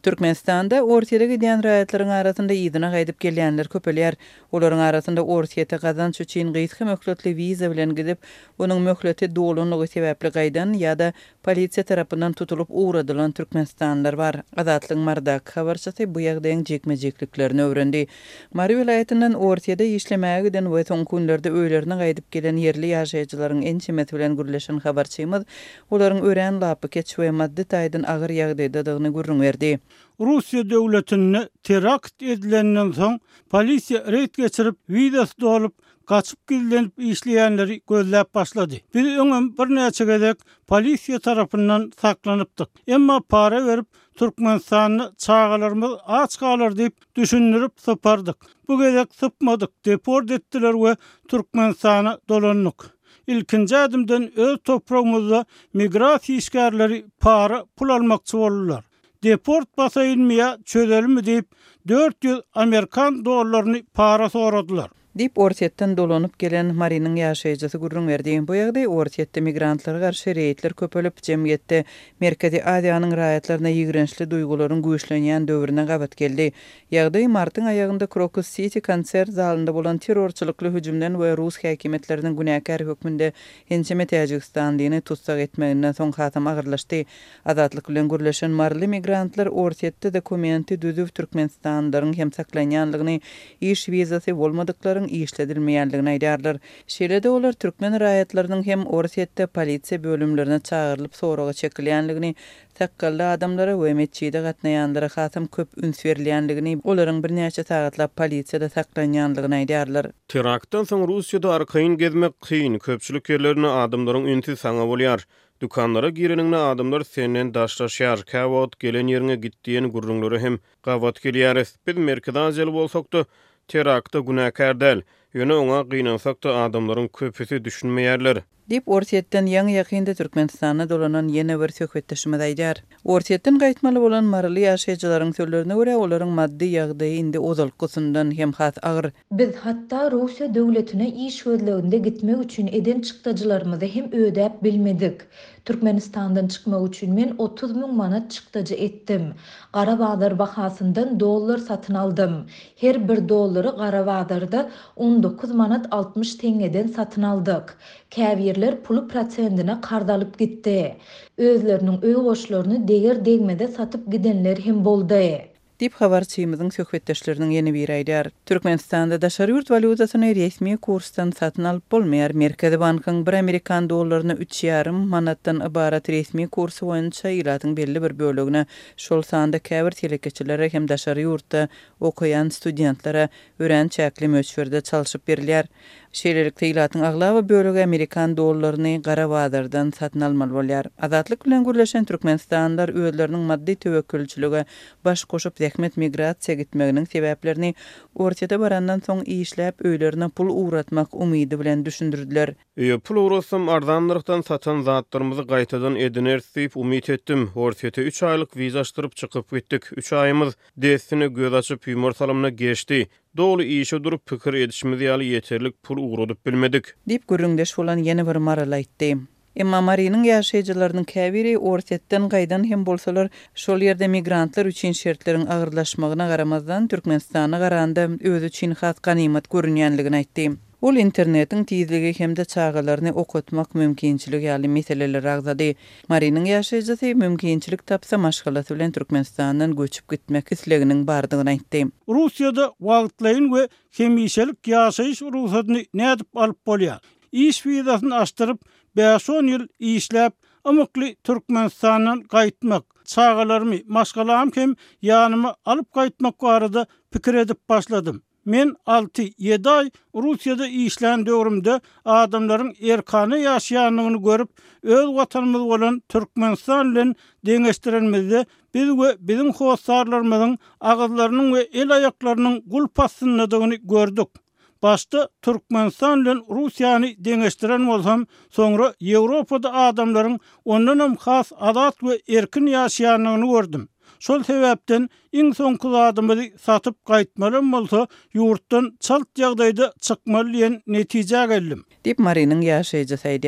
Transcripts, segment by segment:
Türkmenistanda ortaya giden raýatlaryň arasynda ýygyna gaýdyp gelýänler köpelýär. Olaryň arasynda ortaya gazanç üçin gyýtky möhletli wiza bilen gidip, onuň möhleti dolanlygy sebäpli gaýdan ýa-da polisiýa tarapyndan tutulup uğradylan türkmenistanlylar bar. Azatlyk Mardak habarçysy bu ýagdaýyň jekmejekliklerini öwrendi. Mary vilayatynyň ortada işlemäge giden we soň günlerde öýlerine gaýdyp gelen yerli ýaşaýjylaryň ençemet bilen gürleşen habarçymyz olaryň ören lapy keç we maddi taýdan agyr ýagdaýdadygyny görüň berdi. Russiya döwletine terakt edilenden soň polisiýa reýd geçirip wizasy dolup gaçyp gizlenip işleýänleri gözläp başlady. Biz öňem bir näçe gezek polisiýa tarapyndan saklanypdyk. Emma para berip Türkmenistanyny çağalarymyz aç galar diýip düşündirip sapardyk. Bu gezek sypmadyk, deport etdiler we Türkmenistana dolandyk. İlkinji adymdan öz toprağymyzda migrasiýa işgärleri para pul almakçy boldular. Deport basaýynmaya çözelmi diýip 400 Amerikan dollaryny para soradylar. Dip ortiýetden dolanyp gelen Marynyň ýaşaýjysy gurrun berdi. Bu ýagdaý ortiýetde migrantlara garşy reýtler köpelip jemgyýetde Merkezi Aziýanyň raýatlaryna ýigrençli duýgularyň güýçlenýän döwrüne gabat geldi. Ýagdaý martyň aýagynda Crocus City konsert zalynda bolan terrorçylykly hüjümden we Rus häkimetleriniň günäkär hökmünde ençeme Täjikistan tutsak etmeginden soň hatam agyrlaşdy. Azatlyk bilen gürleşen marly migrantlar ortiýetde dokumenti düzüp Türkmenistanlylaryň hem saklanýanlygyny, iş wizasy bolmadyklaryň işledilmeýänligini aýdarlar. Şeýlede olar türkmen raýatlarynyň hem ortiýetde polisiýa bölümlerine çağırılıp soraga çekilýänligini, takkally adamlara we meçhide gatnaýanlara hatam köp üns berilýänligini, olaryň bir näçe sagatlap polisiýada saklanýanlygyny aýdarlar. Teraktdan soň Russiýada arkaýyn gezmek kyn, köpçülik ýerlerine adamlaryň ünsi saňa bolýar. Dukanlara gireninde adamlar senden daşlaşýar, käwat gelen ýerine gitdiýen gurrunlary hem gawat gelýär. Biz Merkezi Aziýaly bolsakda terakta günäkär däl. Ýöne oňa gynansak da adamlaryň köpüsi düşünmeýärler. Dip ortiýetden ýaňy ýakynda Türkmenistana dolanan ýene bir söhbetdeşime aýdar. Ortiýetden gaýtmaly bolan marly ýaşaýjylaryň sözlerine görä olaryň maddi ýagdaýy indi ozalkysynyň hem hat agyr. Biz hatda Russiýa döwletine iş gözleginde gitmek üçin eden çykdaجylarymyzy hem ödäp bilmedik. Türkmenistandan çıkmak üçin men 30.000 manat çykdaجy etdim. Garabağdar bahasyndan dollar satyn aldım. Her bir dollary Garabağdarda 19 manat 60 teňeden satyn aldyk. Käwirler pulu prosentine kardalyp gitdi. Özleriniň öý goşlaryny deger degmede satyp gidenler hem boldy. Dip habarçymyzyň söhbetdeşleriniň ýeni bir aýdar. Türkmenistanda daşary ýurt valutasyny resmi kursdan satyn alyp bolmaýar. Merkezi bankyň 1 Amerikan dollaryny 3,5 manatdan ibarat resmi kursy boýunça ýylatyň belli bir bölegine şol sanda käbir telekeçilere hem daşary ýurtda okuyan studentlara öğrençäkli möçberde çalyşyp berilýär. Şeýlelikde ýylatyň aglaby bölegi Amerikan dollaryny Garabağdardan satyn almaly bolýar. Azatlyk bilen gürleşen türkmenistanlylar özleriniň maddi töwekkülçiligi baş goşup zähmet migrasiýa gitmeginiň sebäplerini ortada barandan soň işläp öýlerine pul uğratmak umydy bilen düşündirdiler. Pul uğratsam arzanlykdan satan zatlarymyzy gaýtadan ediner diýip umyt etdim. Ortada 3 aýlyk wiza açdyryp çykyp gitdik. 3 aýymyz destini göz açyp ýumor salymyna geçdi. Dolu işe durup pikir edişimiz ýaly ýeterlik pul uğradyp bilmedik. Dip gürüňdeş bolan ýene bir maraly aýtdy. Emma Marynyň ýaşaýjylarynyň käbiri ortiýetden gaýdan hem bolsalar şol ýerde migrantlar üçin şertleriň agyrlaşmagyna garamazdan Türkmenistana garanda özü üçin has ganymat görünýänligini aýtdy. Ol internetiň tizligi hem de çağalaryny okutmak mümkinçiligi ýaly meseleler agzady. Marynyň ýaşaýjysy mümkinçilik tapsa maşgalasy bilen Türkmenistandan göçüp gitmek isleginiň bardygyny aýtdy. Russiýada wagtlaýyn we hemişelik ýaşaýyş ruhsatyny nädip alyp bolýar. İş wizasyny açdyryp 5-10 ýyl işläp amykly Türkmenistandan gaýtmak, çağalarmy maşgalam hem ýanyma alyp gaýtmak barada pikir edip başladym. Men 6-7 ay Russiýada işlän döwrümde adamlaryň erkany ýaşaýanlygyny görüp, öz watanymyz bolan Türkmenistan bilen deňeşdirilmede biz we biziň howsarlarymyzyň agyzlarynyň we el aýaklarynyň gulpasynydygyny gördük. Başta Türkmenistan bilen Russiýany deňeşdiren bolsam, soňra Ýewropada adamlaryň ondan hem has adat we erkin ýaşaýanlygyny gördüm. Şol sebäpden iň soňky adamy satyp gaýtmaly bolsa, ýurtdan çalt ýagdaýda çykmaly diýen netije geldim. Dip Marynyň ýaşaýjysy aýdýar.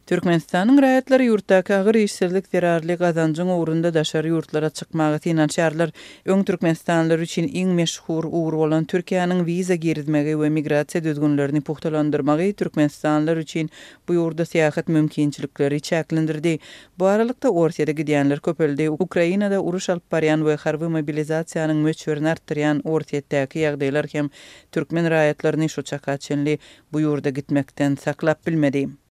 Türkmenistanyň raýatlary ýurtdaky agyr işsizlik zerarly gazanjyň ugrunda daşary ýurtlara çykmagy tinançarlar. Öň Türkmenistanlylar üçin iň meşhur ugur bolan Türkiýanyň wiza girizmegi we migrasiýa düzgünlerini puhtalandyrmagy Türkmenistanlylar üçin bu ýurda seýahat mümkinçilikleri çäklendirdi. Bu aralykda Orsiýada gidýänler köpeldi. Ukrainada uruş alyp barýan we harby mobilizasiýanyň möçberini artdyrýan Orsiýetdäki ýagdaýlar hem türkmen raýatlaryny şu çaka çenli bu ýurda gitmekden saklap bilmedi.